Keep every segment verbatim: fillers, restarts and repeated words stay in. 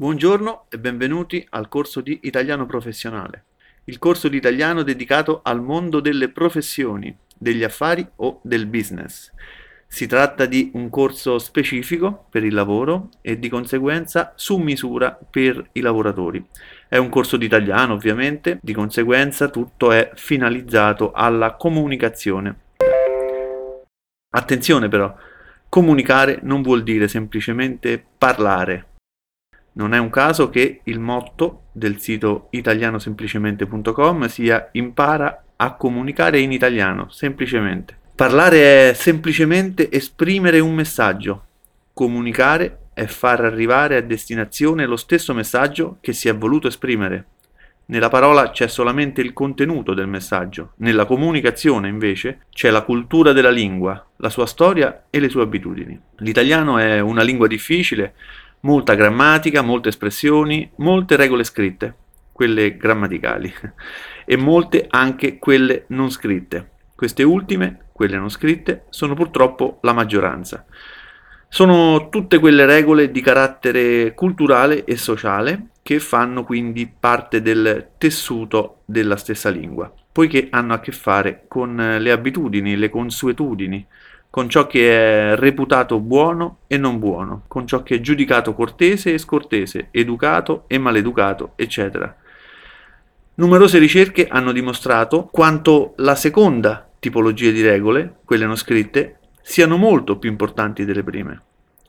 Buongiorno e benvenuti al corso di Italiano Professionale, il corso di italiano dedicato al mondo delle professioni, degli affari o del business. Si tratta di un corso specifico per il lavoro e di conseguenza su misura per i lavoratori. È un corso di italiano ovviamente, di conseguenza tutto è finalizzato alla comunicazione. Attenzione però, comunicare non vuol dire semplicemente parlare. Non è un caso che il motto del sito italianosemplicemente punto com sia impara a comunicare in italiano, semplicemente. Parlare è semplicemente esprimere un messaggio. Comunicare è far arrivare a destinazione lo stesso messaggio che si è voluto esprimere. Nella parola c'è solamente il contenuto del messaggio, nella comunicazione invece c'è la cultura della lingua, la sua storia e le sue abitudini. L'italiano è una lingua difficile, molta grammatica, molte espressioni, molte regole scritte, quelle grammaticali, e molte anche quelle non scritte. Queste ultime, quelle non scritte, sono purtroppo la maggioranza. Sono tutte quelle regole di carattere culturale e sociale che fanno quindi parte del tessuto della stessa lingua, poiché hanno a che fare con le abitudini, le consuetudini, con ciò che è reputato buono e non buono, con ciò che è giudicato cortese e scortese, educato e maleducato, eccetera. Numerose ricerche hanno dimostrato quanto la seconda tipologia di regole, quelle non scritte, siano molto più importanti delle prime.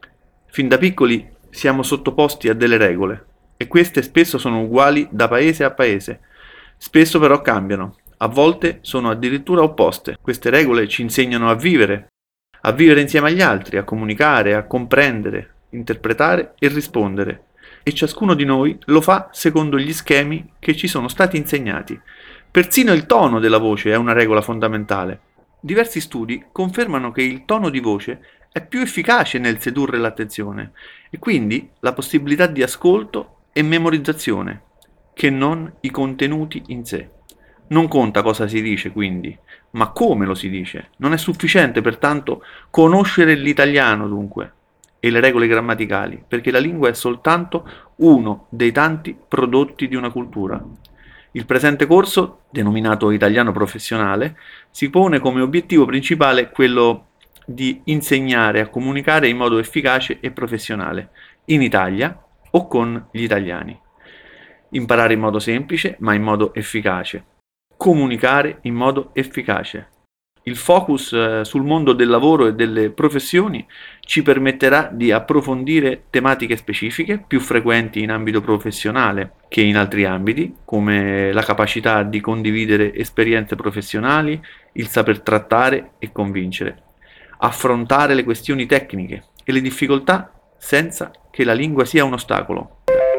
Fin da piccoli siamo sottoposti a delle regole e queste spesso sono uguali da paese a paese, spesso però cambiano, a volte sono addirittura opposte. Queste regole ci insegnano a vivere, a vivere insieme agli altri, a comunicare, a comprendere, interpretare e rispondere. E ciascuno di noi lo fa secondo gli schemi che ci sono stati insegnati. Persino il tono della voce è una regola fondamentale. Diversi studi confermano che il tono di voce è più efficace nel sedurre l'attenzione e quindi la possibilità di ascolto e memorizzazione, che non i contenuti in sé. Non conta cosa si dice, quindi, ma come lo si dice. Non è sufficiente, pertanto, conoscere l'italiano, dunque, e le regole grammaticali, perché la lingua è soltanto uno dei tanti prodotti di una cultura. Il presente corso, denominato Italiano Professionale, si pone come obiettivo principale quello di insegnare a comunicare in modo efficace e professionale, in Italia o con gli italiani. Imparare in modo semplice, ma in modo efficace. Comunicare in modo efficace. Il focus eh, sul mondo del lavoro e delle professioni ci permetterà di approfondire tematiche specifiche più frequenti in ambito professionale che in altri ambiti, come la capacità di condividere esperienze professionali, il saper trattare e convincere, affrontare le questioni tecniche e le difficoltà senza che la lingua sia un ostacolo.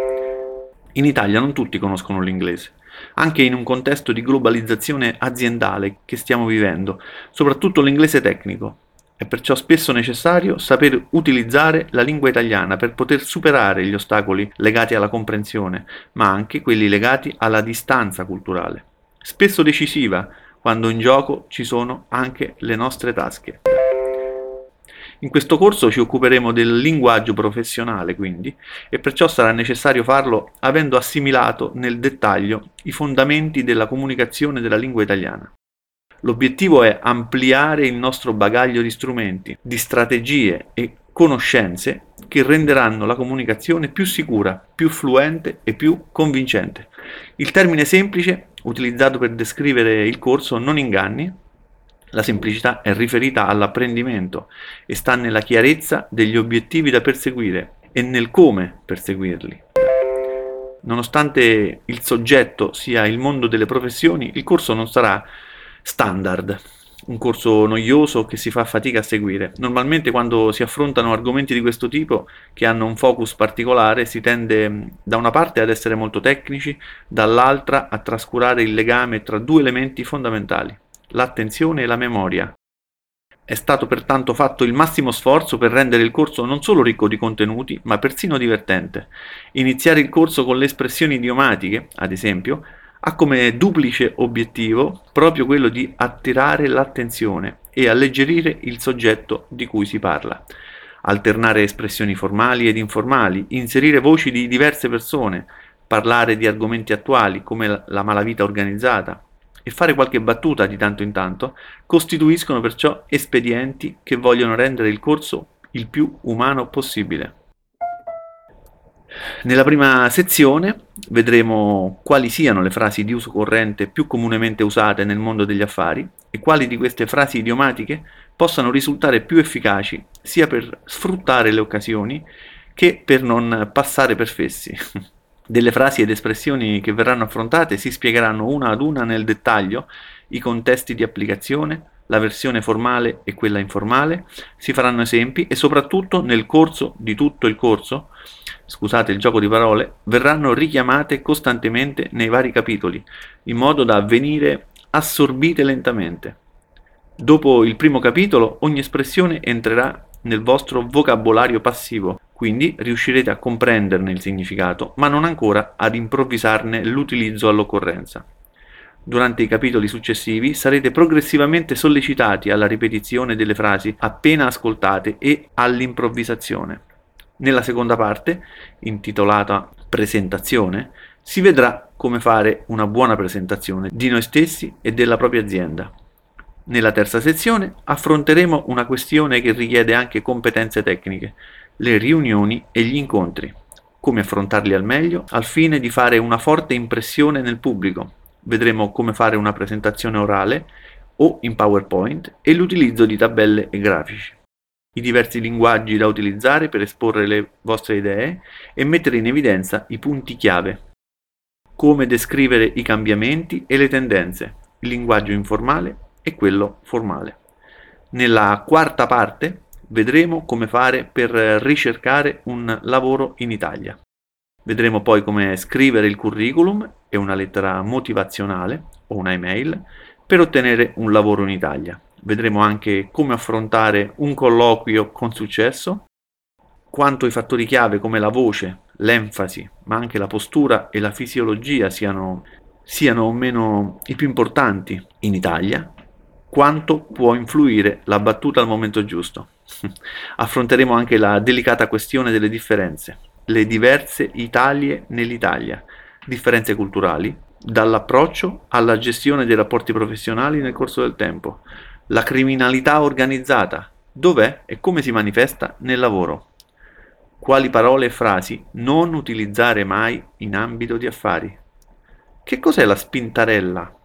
In Italia non tutti conoscono l'inglese, anche in un contesto di globalizzazione aziendale che stiamo vivendo, soprattutto l'inglese tecnico. È perciò spesso necessario saper utilizzare la lingua italiana per poter superare gli ostacoli legati alla comprensione, ma anche quelli legati alla distanza culturale. Spesso decisiva, quando in gioco ci sono anche le nostre tasche. In questo corso ci occuperemo del linguaggio professionale, quindi, e perciò sarà necessario farlo avendo assimilato nel dettaglio i fondamenti della comunicazione della lingua italiana. L'obiettivo è ampliare il nostro bagaglio di strumenti, di strategie e conoscenze che renderanno la comunicazione più sicura, più fluente e più convincente. Il termine semplice, utilizzato per descrivere il corso, non inganni. La semplicità è riferita all'apprendimento e sta nella chiarezza degli obiettivi da perseguire e nel come perseguirli. Nonostante il soggetto sia il mondo delle professioni, il corso non sarà standard, un corso noioso che si fa fatica a seguire. Normalmente quando si affrontano argomenti di questo tipo, che hanno un focus particolare, si tende da una parte ad essere molto tecnici, dall'altra a trascurare il legame tra due elementi fondamentali: l'attenzione e la memoria. È stato pertanto fatto il massimo sforzo per rendere il corso non solo ricco di contenuti, ma persino divertente. Iniziare il corso con le espressioni idiomatiche, ad esempio, ha come duplice obiettivo proprio quello di attirare l'attenzione e alleggerire il soggetto di cui si parla. alternare espressioni formali ed informali, inserire voci di diverse persone, parlare di argomenti attuali come la malavita organizzata e fare qualche battuta di tanto in tanto, costituiscono perciò espedienti che vogliono rendere il corso il più umano possibile. Nella prima sezione vedremo quali siano le frasi di uso corrente più comunemente usate nel mondo degli affari e quali di queste frasi idiomatiche possano risultare più efficaci sia per sfruttare le occasioni che per non passare per fessi. Delle frasi ed espressioni che verranno affrontate si spiegheranno una ad una nel dettaglio i contesti di applicazione, la versione formale e quella informale, si faranno esempi e soprattutto nel corso di tutto il corso, scusate il gioco di parole, verranno richiamate costantemente nei vari capitoli, in modo da venire assorbite lentamente. Dopo il primo capitolo ogni espressione entrerà nel vostro vocabolario passivo, quindi riuscirete a comprenderne il significato, ma non ancora ad improvvisarne l'utilizzo all'occorrenza. Durante i capitoli successivi sarete progressivamente sollecitati alla ripetizione delle frasi appena ascoltate e all'improvvisazione. Nella seconda parte, intitolata Presentazione, si vedrà come fare una buona presentazione di noi stessi e della propria azienda. Nella terza sezione affronteremo una questione che richiede anche competenze tecniche, le riunioni e gli incontri, come affrontarli al meglio al fine di fare una forte impressione nel pubblico. Vedremo come fare una presentazione orale o in PowerPoint e l'utilizzo di tabelle e grafici, i diversi linguaggi da utilizzare per esporre le vostre idee e mettere in evidenza i punti chiave, come descrivere i cambiamenti e le tendenze, il linguaggio informale e quello formale. Nella quarta parte vedremo come fare per ricercare un lavoro in Italia. Vedremo poi come scrivere il curriculum e una lettera motivazionale o una email per ottenere un lavoro in Italia. Vedremo anche come affrontare un colloquio con successo, quanto i fattori chiave come la voce, l'enfasi, ma anche la postura e la fisiologia siano, siano o meno i più importanti in Italia, quanto può influire la battuta al momento giusto. Affronteremo anche la delicata questione delle differenze, le diverse Italie nell'Italia, differenze culturali, dall'approccio alla gestione dei rapporti professionali nel corso del tempo, la criminalità organizzata, dov'è e come si manifesta nel lavoro, quali parole e frasi non utilizzare mai in ambito di affari, che cos'è la spintarella.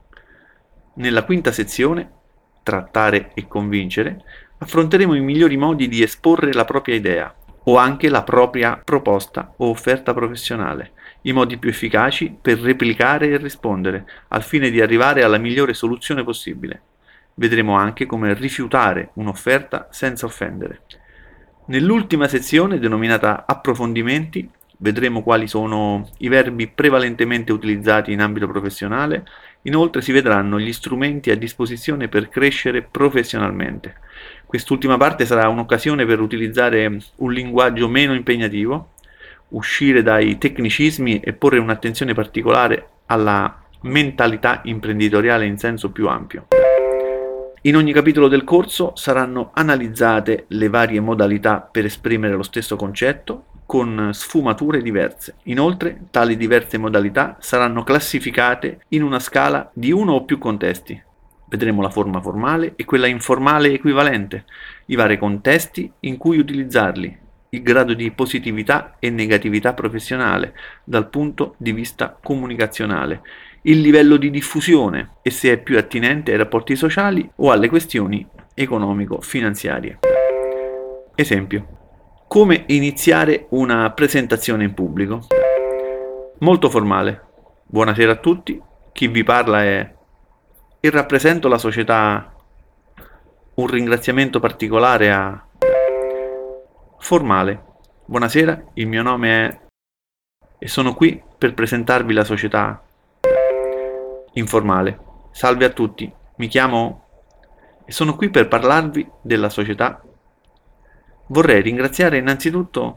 Nella quinta sezione, trattare e convincere, affronteremo i migliori modi di esporre la propria idea o anche la propria proposta o offerta professionale, i modi più efficaci per replicare e rispondere, al fine di arrivare alla migliore soluzione possibile. Vedremo anche come rifiutare un'offerta senza offendere. Nell'ultima sezione, denominata Approfondimenti, vedremo quali sono i verbi prevalentemente utilizzati in ambito professionale. Inoltre si vedranno gli strumenti a disposizione per crescere professionalmente. Quest'ultima parte sarà un'occasione per utilizzare un linguaggio meno impegnativo, uscire dai tecnicismi e porre un'attenzione particolare alla mentalità imprenditoriale in senso più ampio. In ogni capitolo del corso saranno analizzate le varie modalità per esprimere lo stesso concetto con sfumature diverse. Inoltre, tali diverse modalità saranno classificate in una scala di uno o più contesti. Vedremo la forma formale e quella informale equivalente, i vari contesti in cui utilizzarli, il grado di positività e negatività professionale dal punto di vista comunicazionale, il livello di diffusione e se è più attinente ai rapporti sociali o alle questioni economico-finanziarie. Esempio: come iniziare una presentazione in pubblico? Molto formale. Buonasera a tutti, chi vi parla è e rappresento la società. Un ringraziamento particolare a... Formale. Buonasera, il mio nome è e sono qui per presentarvi la società. Informale. Salve a tutti, mi chiamo e sono qui per parlarvi della società. Vorrei ringraziare innanzitutto.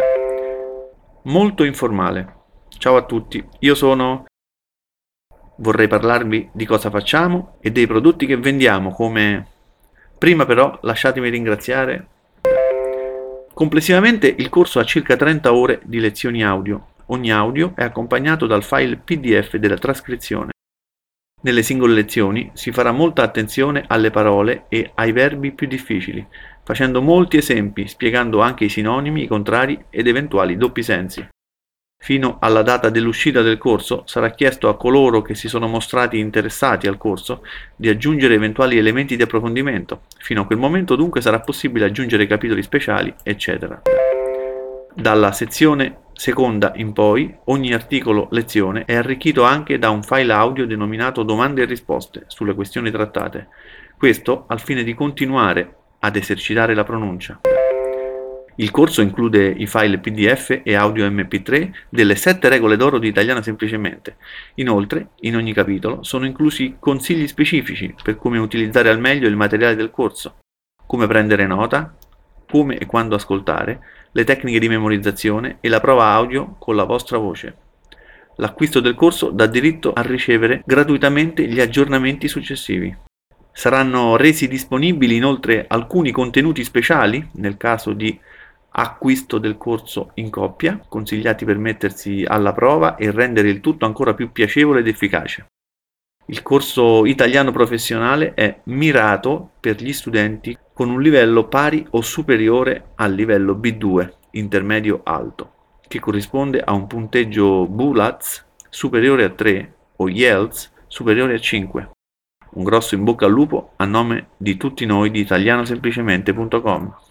Molto informale. Ciao a tutti, io sono. Vorrei parlarvi di cosa facciamo e dei prodotti che vendiamo come... Prima però lasciatemi ringraziare. Complessivamente il corso ha circa trenta ore di lezioni audio. Ogni audio è accompagnato dal file P D F della trascrizione. Nelle singole lezioni si farà molta attenzione alle parole e ai verbi più difficili, facendo molti esempi, spiegando anche i sinonimi, i contrari ed eventuali doppi sensi. Fino alla data dell'uscita del corso sarà chiesto a coloro che si sono mostrati interessati al corso di aggiungere eventuali elementi di approfondimento. Fino a quel momento dunque sarà possibile aggiungere capitoli speciali, eccetera. Dalla sezione seconda in poi, ogni articolo lezione è arricchito anche da un file audio denominato domande e risposte sulle questioni trattate. Questo al fine di continuare ad esercitare la pronuncia. Il corso include i file P D F e audio M P tre delle sette regole d'oro di Italiano Semplicemente. Inoltre, in ogni capitolo sono inclusi consigli specifici per come utilizzare al meglio il materiale del corso, come prendere nota, come e quando ascoltare, le tecniche di memorizzazione e la prova audio con la vostra voce. L'acquisto del corso dà diritto a ricevere gratuitamente gli aggiornamenti successivi. Saranno resi disponibili inoltre alcuni contenuti speciali, nel caso di acquisto del corso in coppia, consigliati per mettersi alla prova e rendere il tutto ancora più piacevole ed efficace. Il corso italiano professionale è mirato per gli studenti con un livello pari o superiore al livello B due, intermedio alto, che corrisponde a un punteggio BULAZ superiore a tre o I E L T S superiore a cinque. Un grosso in bocca al lupo a nome di tutti noi di italiano semplicemente punto com.